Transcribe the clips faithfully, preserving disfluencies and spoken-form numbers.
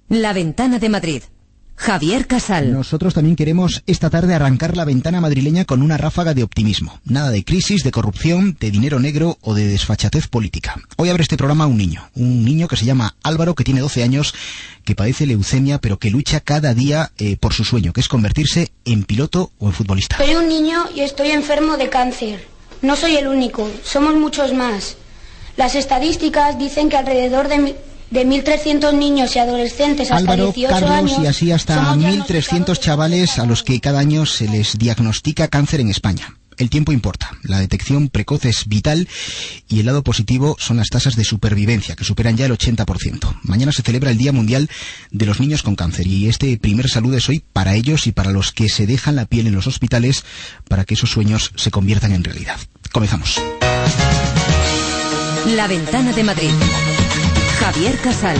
La Ventana de Madrid. Javier Casal. Nosotros también queremos esta tarde arrancar la ventana madrileña con una ráfaga de optimismo. Nada de crisis, de corrupción, de dinero negro o de desfachatez política. Hoy abre este programa un niño. Un niño que se llama Álvaro, que tiene doce años, que padece leucemia, pero que lucha cada día eh, por su sueño, que es convertirse en piloto o en futbolista. Soy un niño y estoy enfermo de cáncer. No soy el único, somos muchos más. Las estadísticas dicen que alrededor de... Mi... de mil trescientos niños y adolescentes hasta Álvaro, dieciocho Carlos años, y así hasta mil trescientos chavales a los que cada año se les diagnostica cáncer en España. El tiempo importa, la detección precoz es vital y el lado positivo son las tasas de supervivencia, que superan ya el ochenta por ciento. Mañana se celebra el Día Mundial de los Niños con Cáncer y este primer saludo es hoy para ellos y para los que se dejan la piel en los hospitales para que esos sueños se conviertan en realidad. Comenzamos. La Ventana de Madrid. Javier Casal.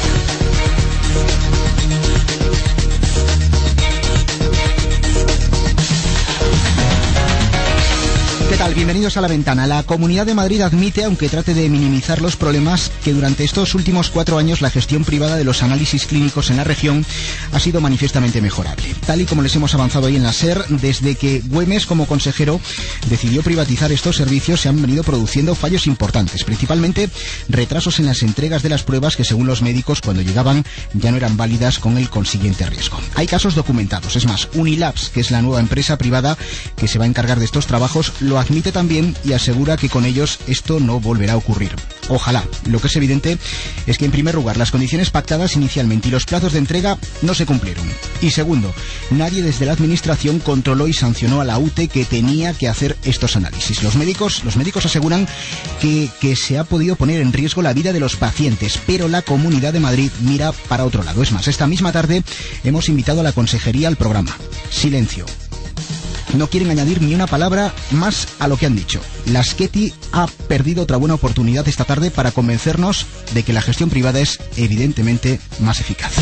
¿Qué tal? Bienvenidos a La Ventana. La Comunidad de Madrid admite, aunque trate de minimizar los problemas, que durante estos últimos cuatro años la gestión privada de los análisis clínicos en la región ha sido manifiestamente mejorable. Tal y como les hemos avanzado hoy en la SER, desde que Güemes, como consejero, decidió privatizar estos servicios, se han venido produciendo fallos importantes, principalmente retrasos en las entregas de las pruebas que, según los médicos, cuando llegaban ya no eran válidas, con el consiguiente riesgo. Hay casos documentados. Es más, Unilabs, que es la nueva empresa privada que se va a encargar de estos trabajos, lo admite también y asegura que con ellos esto no volverá a ocurrir. Ojalá. Lo que es evidente es que, en primer lugar, las condiciones pactadas inicialmente y los plazos de entrega no se cumplieron. Y segundo, nadie desde la administración controló y sancionó a la U T E que tenía que hacer estos análisis. Los médicos, los médicos aseguran que, que se ha podido poner en riesgo la vida de los pacientes, pero la Comunidad de Madrid mira para otro lado. Es más, esta misma tarde hemos invitado a la consejería al programa. Silencio. No quieren añadir ni una palabra más a lo que han dicho. La Azqueti ha perdido otra buena oportunidad esta tarde para convencernos de que la gestión privada es evidentemente más eficaz.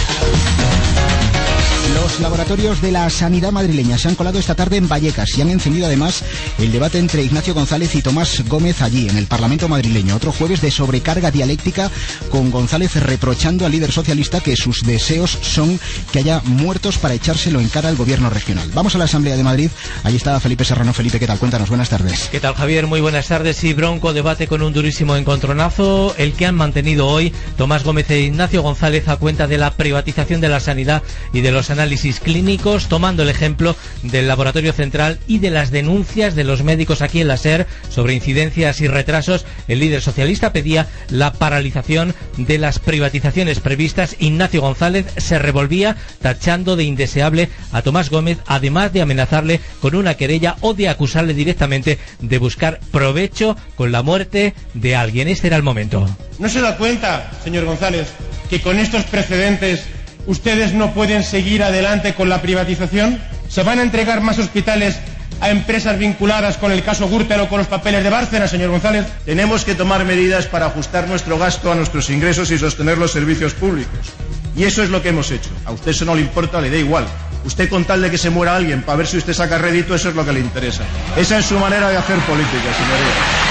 Los laboratorios de la sanidad madrileña se han colado esta tarde en Vallecas y han encendido además el debate entre Ignacio González y Tomás Gómez allí, en el Parlamento madrileño. Otro jueves de sobrecarga dialéctica, con González reprochando al líder socialista que sus deseos son que haya muertos para echárselo en cara al gobierno regional. Vamos a la Asamblea de Madrid. Allí está Felipe Serrano. Felipe, ¿qué tal? Cuéntanos, buenas tardes. ¿Qué tal, Javier? Muy buenas tardes. Y bronco debate con un durísimo encontronazo, el que han mantenido hoy Tomás Gómez e Ignacio González a cuenta de la privatización de la sanidad y de los análisis clínicos, tomando el ejemplo del Laboratorio Central y de las denuncias de los médicos aquí en la SER sobre incidencias y retrasos. El líder socialista pedía la paralización de las privatizaciones previstas. Ignacio González se revolvía tachando de indeseable a Tomás Gómez, además de amenazarle con una querella o de acusarle directamente de buscar provecho con la muerte de alguien. Este era el momento. ¿No se da cuenta, señor González, que con estos precedentes ustedes no pueden seguir adelante con la privatización? ¿Se van a entregar más hospitales a empresas vinculadas con el caso Gürtel o con los papeles de Bárcenas, señor González? Tenemos que tomar medidas para ajustar nuestro gasto a nuestros ingresos y sostener los servicios públicos. Y eso es lo que hemos hecho. A usted eso no le importa, le da igual. Usted, con tal de que se muera alguien para ver si usted saca rédito, eso es lo que le interesa. Esa es su manera de hacer política, señoría.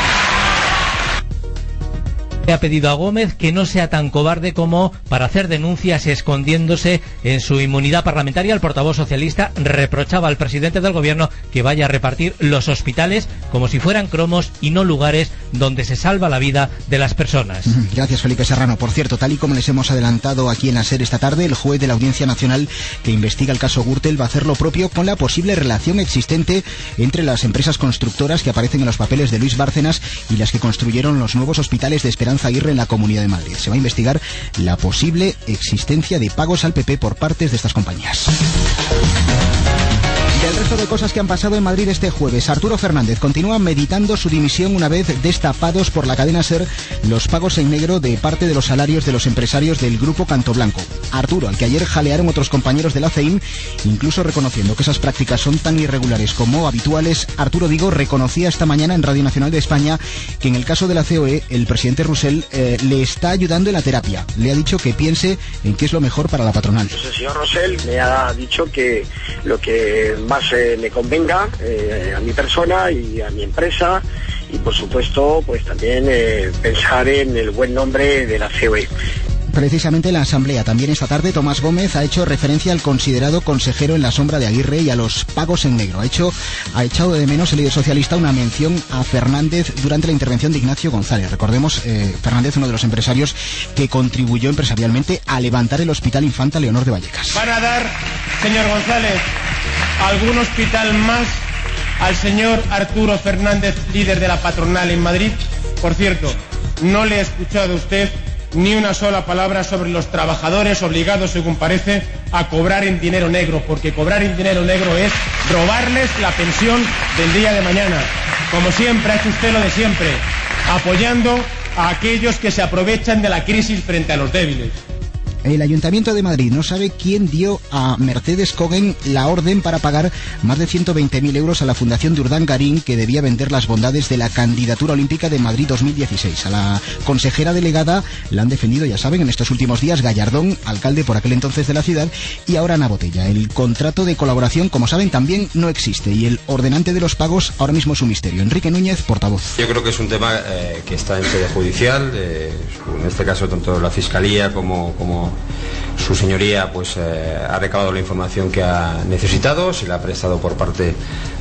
Ha pedido a Gómez que no sea tan cobarde como para hacer denuncias escondiéndose en su inmunidad parlamentaria. El portavoz socialista reprochaba al presidente del gobierno que vaya a repartir los hospitales como si fueran cromos y no lugares donde se salva la vida de las personas. Gracias, Felipe Serrano. Por cierto, tal y como les hemos adelantado aquí en la SER esta tarde, el juez de la Audiencia Nacional que investiga el caso Gürtel va a hacer lo propio con la posible relación existente entre las empresas constructoras que aparecen en los papeles de Luis Bárcenas y las que construyeron los nuevos hospitales de Esperanza Aguirre en la Comunidad de Madrid. Se va a investigar la posible existencia de pagos al P P por partes de estas compañías. Del resto de cosas que han pasado en Madrid este jueves, Arturo Fernández continúa meditando su dimisión una vez destapados por la cadena SER los pagos en negro de parte de los salarios de los empresarios del grupo Cantoblanco. Arturo, al que ayer jalearon otros compañeros de la C E I M, incluso reconociendo que esas prácticas son tan irregulares como habituales. Arturo, digo, reconocía esta mañana en Radio Nacional de España que en el caso de la C O E, el presidente Rousel eh, le está ayudando en la terapia. Le ha dicho que piense en qué es lo mejor para la patronal. Pues el señor Rousel me ha dicho que lo que más eh, me convenga eh, a mi persona y a mi empresa, y por supuesto pues también eh, pensar en el buen nombre de la C O E. Precisamente en la Asamblea, también esta tarde, Tomás Gómez ha hecho referencia al considerado consejero en la sombra de Aguirre y a los pagos en negro. Ha hecho, ha echado de menos el líder socialista una mención a Fernández durante la intervención de Ignacio González. Recordemos, eh, Fernández, uno de los empresarios que contribuyó empresarialmente a levantar el Hospital Infanta Leonor de Vallecas. Van a dar, señor González, algún hospital más al señor Arturo Fernández, líder de la patronal en Madrid. Por cierto, no le he escuchado a usted ni una sola palabra sobre los trabajadores obligados, según parece, a cobrar en dinero negro, porque cobrar en dinero negro es robarles la pensión del día de mañana. Como siempre, ha hecho usted lo de siempre, apoyando a aquellos que se aprovechan de la crisis frente a los débiles. El Ayuntamiento de Madrid no sabe quién dio a Mercedes Cogen la orden para pagar más de ciento veinte mil euros a la Fundación de Urdangarín, que debía vender las bondades de la candidatura olímpica de Madrid dos mil dieciséis. A la consejera delegada la han defendido, ya saben, en estos últimos días Gallardón, alcalde por aquel entonces de la ciudad, y ahora Ana Botella. El contrato de colaboración, como saben, también no existe, y el ordenante de los pagos ahora mismo es un misterio. Enrique Núñez, portavoz. Yo creo que es un tema eh, que está en sede judicial, eh, en este caso tanto la Fiscalía como... como su señoría pues eh, ha recabado la información que ha necesitado, se la ha prestado por parte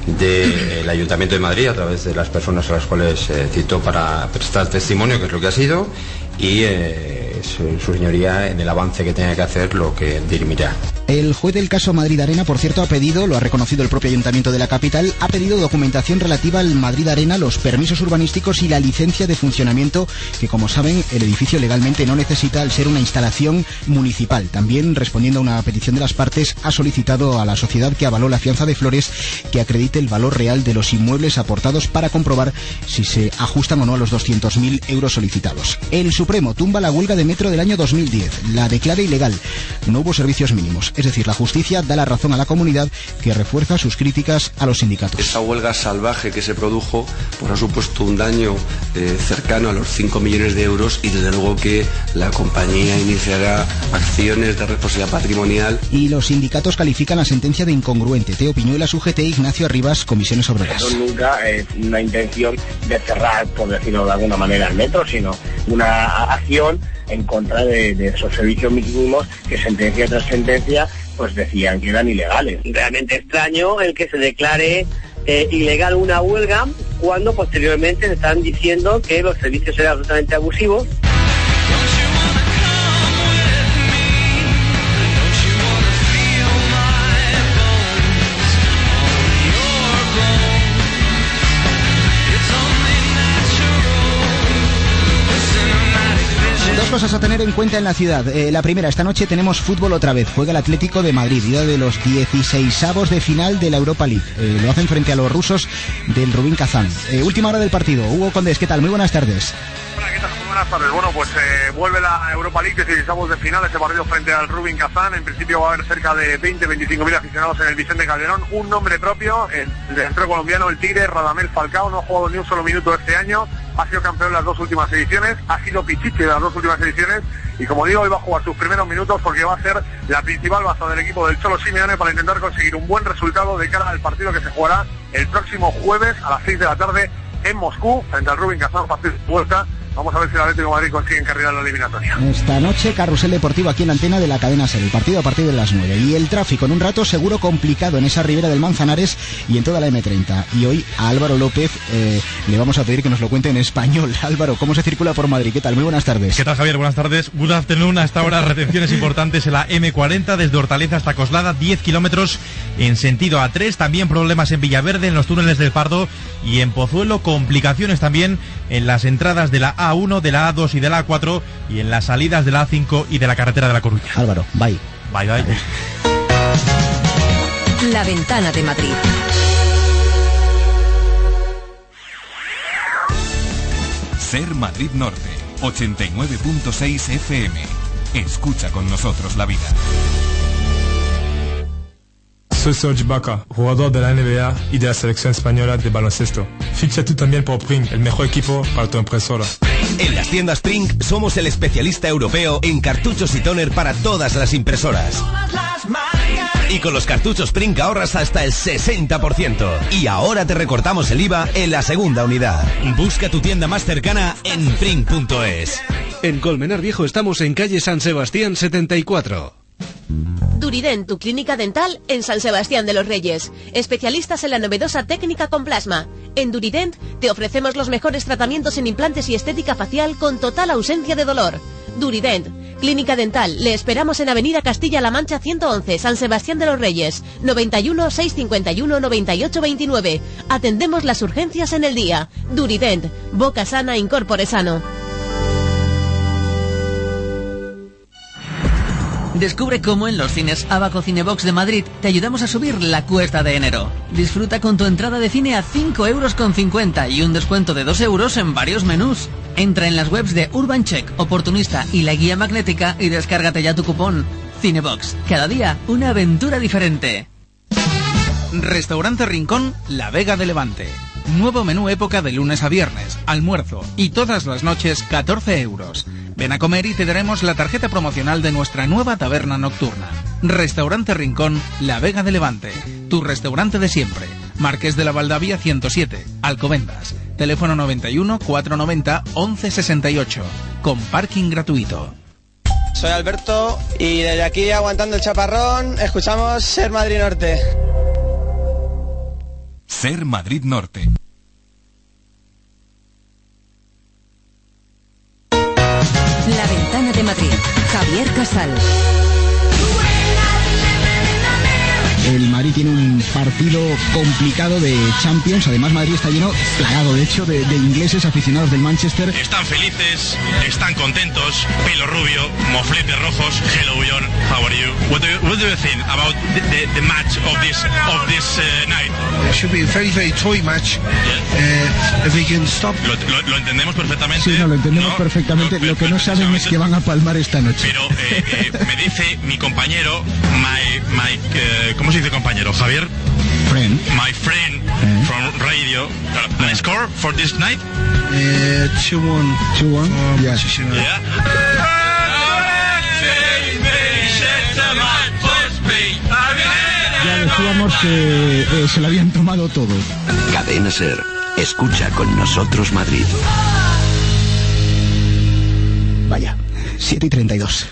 del Ayuntamiento de Madrid a través de las personas a las cuales eh, citó para prestar testimonio, que es lo que ha sido, y eh, su, su señoría, en el avance que tenga que hacer, lo que dirimirá. El juez del caso Madrid Arena, por cierto, ha pedido, lo ha reconocido el propio Ayuntamiento de la capital, ha pedido documentación relativa al Madrid Arena, los permisos urbanísticos y la licencia de funcionamiento, que, como saben, el edificio legalmente no necesita al ser una instalación municipal. También, respondiendo a una petición de las partes, ha solicitado a la sociedad que avaló la fianza de Flores que acredite el valor real de los inmuebles aportados para comprobar si se ajustan o no a los doscientos mil euros solicitados. El Supremo tumba la huelga de metro del año dos mil diez. La declara ilegal. No hubo servicios mínimos. Es decir, la justicia da la razón a la comunidad, que refuerza sus críticas a los sindicatos. Esta huelga salvaje que se produjo pues, ha supuesto un daño eh, cercano a los cinco millones de euros, y desde luego que la compañía iniciará acciones de responsabilidad patrimonial. Y los sindicatos califican la sentencia de incongruente. Teo Piñuelas, U G T, Ignacio Arribas, Comisiones Obreras. Eso nunca es una intención de cerrar, por decirlo de alguna manera, el metro, sino una acción en contra de, de esos servicios mínimos que sentencia tras sentencia pues decían que eran ilegales. Realmente extraño el que se declare eh, ilegal una huelga cuando posteriormente se están diciendo que los servicios eran absolutamente abusivos. Cosas a tener en cuenta en la ciudad. Eh, la primera, esta noche tenemos fútbol otra vez. Juega el Atlético de Madrid, ida de los dieciseisavos de final de la Europa League. Eh, lo hacen frente a los rusos del Rubin Kazán. Eh, última hora del partido. Hugo Condés, ¿qué tal? Muy buenas tardes. Hola, ¿qué tal? Muy buenas tardes. Bueno, pues eh, vuelve la Europa League, dieciseisavos de final, ese partido frente al Rubin Kazán. En principio va a haber cerca de veinte a veinticinco mil aficionados en el Vicente Calderón. Un nombre propio, el delantero colombiano, el Tigre, Radamel Falcao. No ha jugado ni un solo minuto este año. Ha sido campeón en las dos últimas ediciones, ha sido pichichi de las dos últimas ediciones, y como digo, hoy va a jugar sus primeros minutos porque va a ser la principal baza del equipo del Cholo Simeone para intentar conseguir un buen resultado de cara al partido que se jugará el próximo jueves a las seis de la tarde en Moscú, frente al Rubin Kazán, partido de vuelta. Vamos a ver si el Atlético de Madrid consigue encarrilar la eliminatoria. Esta noche, carrusel deportivo aquí en la antena de la cadena SER. El partido a partir de las nueve. Y el tráfico en un rato seguro complicado en esa ribera del Manzanares y en toda la eme treinta. Y hoy a Álvaro López eh, le vamos a pedir que nos lo cuente en español. Álvaro, ¿cómo se circula por Madrid? ¿Qué tal? Muy buenas tardes. ¿Qué tal, Javier? Buenas tardes. Good afternoon. A esta hora, retenciones importantes en la eme cuarenta desde Hortaleza hasta Coslada, diez kilómetros en sentido a tres. También problemas en Villaverde, en los túneles del Pardo y en Pozuelo. Complicaciones también en las entradas de la a uno, de la a dos y de la a cuatro, y en las salidas de la a cinco y de la carretera de La Coruña. Álvaro, bye. Bye, bye. La Ventana de Madrid. SER Madrid Norte, ochenta y nueve punto seis efe eme. Escucha con nosotros la vida. Soy Serge Ibaka, jugador de la ene be a y de la selección española de baloncesto. Ficha tú también por Pring, el mejor equipo para tu impresora. En las tiendas Pring somos el especialista europeo en cartuchos y tóner para todas las impresoras. Y con los cartuchos Pring ahorras hasta el sesenta por ciento. Y ahora te recortamos el I V A en la segunda unidad. Busca tu tienda más cercana en pring punto es. En Colmenar Viejo estamos en calle San Sebastián setenta y cuatro. Durident, tu clínica dental en San Sebastián de los Reyes. Especialistas en la novedosa técnica con plasma. En Durident te ofrecemos los mejores tratamientos en implantes y estética facial con total ausencia de dolor. Durident, clínica dental. Le esperamos en Avenida Castilla-La Mancha ciento once, San Sebastián de los Reyes. noventa y uno, seiscientos cincuenta y uno, noventa y ocho veintinueve. Atendemos las urgencias en el día. Durident, boca sana, incorpore sano. Descubre cómo en los cines Abaco Cinebox de Madrid te ayudamos a subir la cuesta de enero. Disfruta con tu entrada de cine a cinco euros con cincuenta y un descuento de dos euros en varios menús. Entra en las webs de Urbancheck, Oportunista y La Guía Magnética y descárgate ya tu cupón. Cinebox, cada día una aventura diferente. Restaurante Rincón, La Vega de Levante. Nuevo menú época de lunes a viernes, almuerzo y todas las noches catorce euros. Ven a comer y te daremos la tarjeta promocional de nuestra nueva taberna nocturna. Restaurante Rincón, La Vega de Levante. Tu restaurante de siempre. Marqués de la Valdavia ciento siete, Alcobendas. Teléfono noventa y uno, cuatrocientos noventa, once sesenta y ocho. Con parking gratuito. Soy Alberto y desde aquí, aguantando el chaparrón, escuchamos Ser Madrid Norte. Ser Madrid Norte. La Ventana de Madrid. Javier Casal. El Madrid tiene un partido complicado de Champions. Además, Madrid está lleno, plagado de hecho, de, de ingleses aficionados del Manchester. Están felices, están contentos, pelo rubio, mofletes rojos. Hello, John, how are you? What do you, what do you think about the, the, the match of this of this uh, night? It should be a very, very toy match. Yeah. Uh, if we can stop. Lo, lo, lo entendemos perfectamente. Sí, no, lo entendemos ¿no? perfectamente. Lo, lo que no saben es que van a palmar esta noche. Pero eh, eh, me dice mi compañero, my, my, uh, ¿cómo se dice compañero? Javier. Friend. My friend eh. from radio. Uh, an score for this night? Uh, two one. two one? Um, yeah. yeah. Ya decíamos que eh, se lo habían tomado todo. Cadena Ser. Escucha con nosotros Madrid. Vaya, siete y treinta y dos.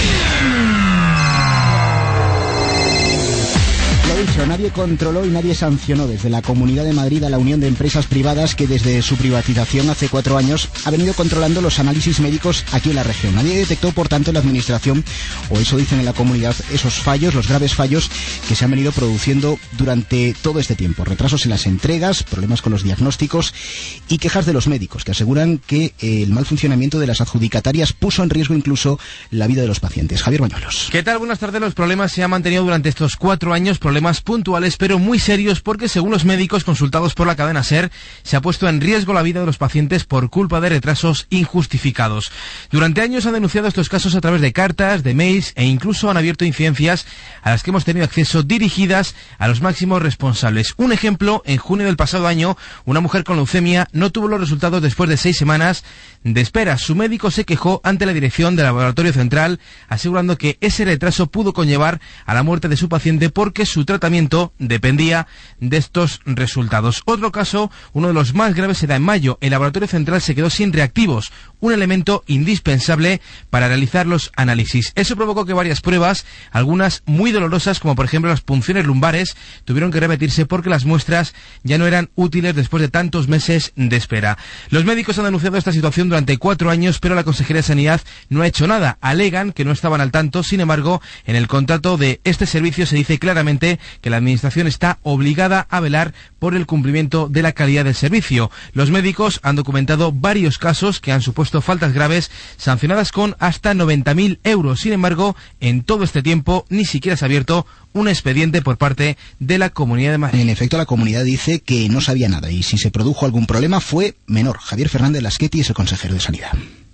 Dicho, nadie controló y nadie sancionó desde la Comunidad de Madrid a la Unión de Empresas Privadas que desde su privatización hace cuatro años ha venido controlando los análisis médicos aquí en la región. Nadie detectó, por tanto, en la Administración, o eso dicen en la comunidad, esos fallos, los graves fallos que se han venido produciendo durante todo este tiempo. Retrasos en las entregas, problemas con los diagnósticos y quejas de los médicos que aseguran que el mal funcionamiento de las adjudicatarias puso en riesgo incluso la vida de los pacientes. Javier Bañuelos. ¿Qué tal? Buenas tardes. Los problemas se han mantenido durante estos cuatro años, problemas puntuales pero muy serios porque según los médicos consultados por la cadena SER se ha puesto en riesgo la vida de los pacientes por culpa de retrasos injustificados. Durante años han denunciado estos casos a través de cartas, de mails e incluso han abierto incidencias a las que hemos tenido acceso dirigidas a los máximos responsables. Un ejemplo, en junio del pasado año, una mujer con leucemia no tuvo los resultados después de seis semanas de espera. Su médico se quejó ante la dirección del laboratorio central asegurando que ese retraso pudo conllevar a la muerte de su paciente porque su tratamiento dependía de estos resultados. Otro caso, uno de los más graves, se da en mayo. El laboratorio central se quedó sin reactivos, un elemento indispensable para realizar los análisis. Eso provocó que varias pruebas, algunas muy dolorosas, como por ejemplo las punciones lumbares, tuvieron que repetirse porque las muestras ya no eran útiles después de tantos meses de espera. Los médicos han denunciado esta situación durante cuatro años, pero la Consejería de Sanidad no ha hecho nada. Alegan que no estaban al tanto. Sin embargo, en el contrato de este servicio se dice claramente que la Administración está obligada a velar por el cumplimiento de la calidad del servicio. Los médicos han documentado varios casos que han supuesto faltas graves sancionadas con hasta noventa mil euros. Sin embargo, en todo este tiempo ni siquiera se ha abierto un expediente por parte de la Comunidad de Madrid. En efecto, la comunidad dice que no sabía nada y si se produjo algún problema fue menor. Javier Fernández Lasqueti es el consejero de Sanidad.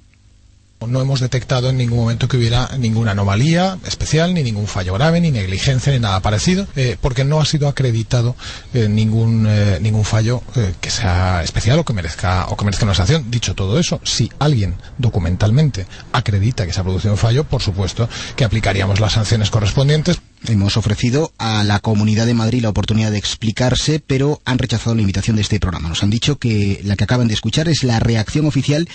No hemos detectado en ningún momento que hubiera ninguna anomalía especial, ni ningún fallo grave, ni negligencia, ni nada parecido, eh, porque no ha sido acreditado eh, ningún eh, ningún fallo eh, que sea especial o que merezca o que merezca una sanción. Dicho todo eso, si alguien documentalmente acredita que se ha producido un fallo, por supuesto que aplicaríamos las sanciones correspondientes. Hemos ofrecido a la Comunidad de Madrid la oportunidad de explicarse, pero han rechazado la invitación de este programa. Nos han dicho que la que acaban de escuchar es la reacción oficial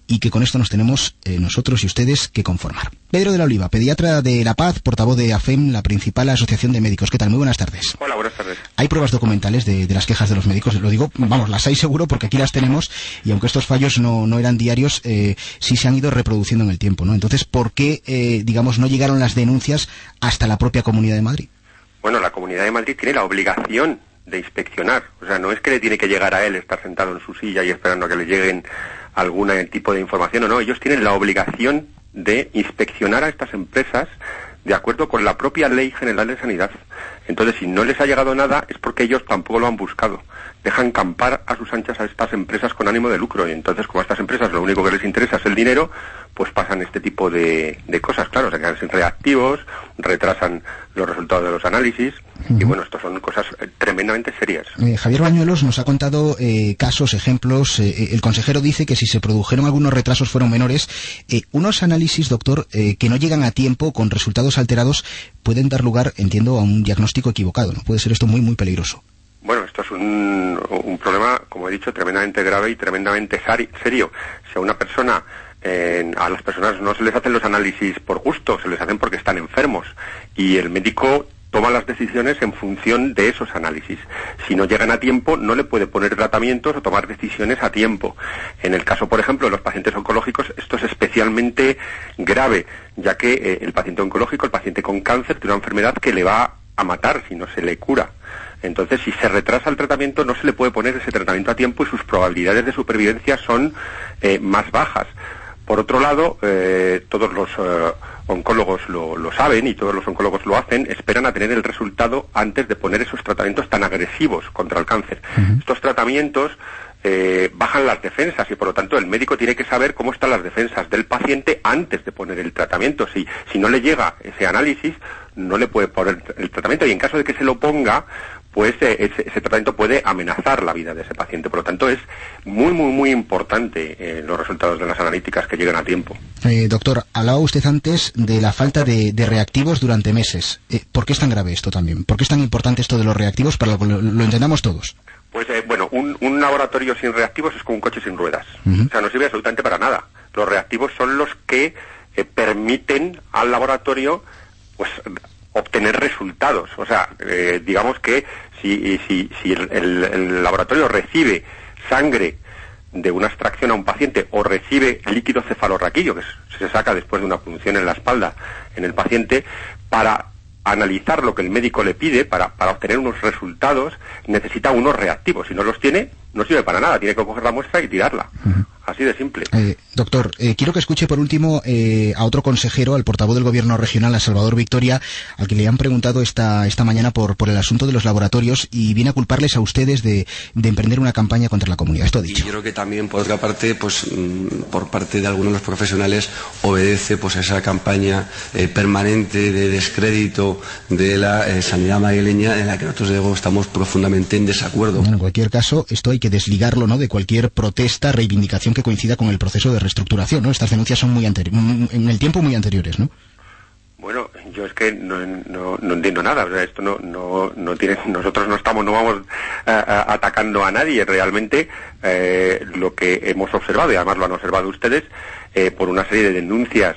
y que con esto nos tenemos eh, nosotros y ustedes que conformar. Pedro de la Oliva, pediatra de La Paz, portavoz de AFEM, la principal asociación de médicos. ¿Qué tal? Muy buenas tardes. Hola, buenas tardes. ¿Hay pruebas documentales de, de las quejas de los médicos? Lo digo, vamos, las hay seguro porque aquí las tenemos y aunque estos fallos no, no eran diarios, eh, sí se han ido reproduciendo en el tiempo, ¿no? Entonces, ¿por qué, eh, digamos, no llegaron las denuncias hasta la propia Comunidad de Madrid? Bueno, la Comunidad de Madrid tiene la obligación de inspeccionar. O sea, no es que le tiene que llegar a él estar sentado en su silla y esperando a que le lleguen algún tipo de información o no. Ellos tienen la obligación de inspeccionar a estas empresas de acuerdo con la propia Ley General de Sanidad. Entonces, si no les ha llegado nada, es porque ellos tampoco lo han buscado. Dejan campar a sus anchas a estas empresas con ánimo de lucro. Y entonces, como a estas empresas lo único que les interesa es el dinero, pues pasan este tipo de, de cosas. Claro, se quedan sin reactivos, retrasan los resultados de los análisis. Uh-huh. Y bueno, esto son cosas eh, tremendamente serias. Eh, Javier Bañuelos nos ha contado eh, casos, ejemplos. Eh, el consejero dice que si se produjeron algunos retrasos fueron menores. Eh, unos análisis, doctor, eh, que no llegan a tiempo con resultados alterados pueden dar lugar, entiendo, a un diagnóstico equivocado, ¿no? Puede ser esto muy, muy peligroso. Bueno, esto es un, un problema, como he dicho, tremendamente grave y tremendamente sari- serio. Si a una persona, eh, a las personas no se les hacen los análisis por gusto, se les hacen porque están enfermos. Y el médico toma las decisiones en función de esos análisis. Si no llegan a tiempo, no le puede poner tratamientos o tomar decisiones a tiempo. En el caso, por ejemplo, de los pacientes oncológicos, esto es especialmente grave, ya que eh, el paciente oncológico, el paciente con cáncer, tiene una enfermedad que le va a matar si no se le cura. Entonces, si se retrasa el tratamiento, no se le puede poner ese tratamiento a tiempo y sus probabilidades de supervivencia son eh, más bajas. Por otro lado, eh, todos los eh, oncólogos lo, lo saben y todos los oncólogos lo hacen, esperan a tener el resultado antes de poner esos tratamientos tan agresivos contra el cáncer. Uh-huh. Estos tratamientos eh, bajan las defensas y por lo tanto el médico tiene que saber cómo están las defensas del paciente antes de poner el tratamiento. Si, si no le llega ese análisis, no le puede poner el tratamiento y en caso de que se lo ponga, pues eh, ese, ese tratamiento puede amenazar la vida de ese paciente. Por lo tanto, es muy, muy, muy importante eh, los resultados de las analíticas que lleguen a tiempo. Eh, doctor, hablaba usted antes de la falta de, de reactivos durante meses. Eh, ¿Por qué es tan grave esto también? ¿Por qué es tan importante esto de los reactivos para que lo, lo entendamos todos? Pues eh, bueno, un, un laboratorio sin reactivos es como un coche sin ruedas. Uh-huh. O sea, no sirve absolutamente para nada. Los reactivos son los que eh, permiten al laboratorio pues obtener resultados. O sea, eh, digamos que si, si, si el, el, el laboratorio recibe sangre de una extracción a un paciente o recibe líquido cefalorraquídeo, que se saca después de una punción en la espalda en el paciente, para analizar lo que el médico le pide, para, para obtener unos resultados, necesita unos reactivos. Si no los tiene, no sirve para nada. Tiene que coger la muestra y tirarla. Uh-huh. Así de simple. Eh, doctor, eh, quiero que escuche por último eh, a otro consejero, al portavoz del Gobierno regional, a Salvador Victoria, al que le han preguntado esta esta mañana por por el asunto de los laboratorios y viene a culparles a ustedes de, de emprender una campaña contra la comunidad. Esto ha dicho. Y yo creo que también, por otra parte, pues por parte de algunos de los profesionales, obedece pues a esa campaña eh, permanente de descrédito de la eh, sanidad madrileña, en la que nosotros digo, estamos profundamente en desacuerdo. Bueno, en cualquier caso, esto hay que desligarlo, ¿no?, de cualquier protesta, reivindicación que coincida con el proceso de reestructuración, ¿no? Estas denuncias son muy anteri- en el tiempo muy anteriores, ¿no? Bueno, yo es que no, no, no entiendo nada. O sea, esto no, no, no tiene, nosotros no estamos, no vamos uh, uh, atacando a nadie. Realmente eh, lo que hemos observado, y además lo han observado ustedes, eh, por una serie de denuncias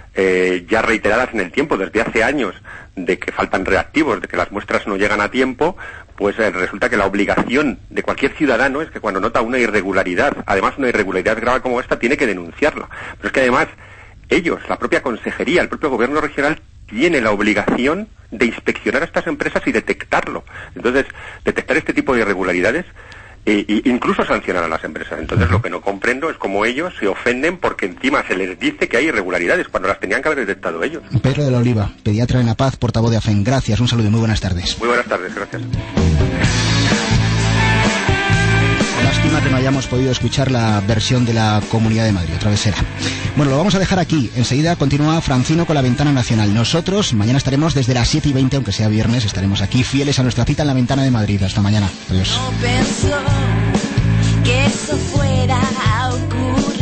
eh, ya reiteradas en el tiempo, desde hace años, de que faltan reactivos, de que las muestras no llegan a tiempo, pues eh, resulta que la obligación de cualquier ciudadano es que cuando nota una irregularidad, además una irregularidad grave como esta, tiene que denunciarla. Pero es que además ellos, la propia consejería, el propio gobierno regional, tiene la obligación de inspeccionar a estas empresas y detectarlo. Entonces, detectar este tipo de irregularidades e, e incluso sancionar a las empresas. Entonces, lo que no comprendo es cómo ellos se ofenden porque encima se les dice que hay irregularidades cuando las tenían que haber detectado ellos. Pedro de la Oliva, pediatra en La Paz, portavoz de AFEN. Gracias, un saludo y muy buenas tardes. Muy buenas tardes, gracias. Lástima que no hayamos podido escuchar la versión de la Comunidad de Madrid, otra vez será. Bueno, lo vamos a dejar aquí. Enseguida continúa Francino con la Ventana Nacional. Nosotros mañana estaremos desde las siete y veinte, aunque sea viernes, estaremos aquí fieles a nuestra cita en la Ventana de Madrid. Hasta mañana. Adiós. No pensó que eso fuera a ocurrir.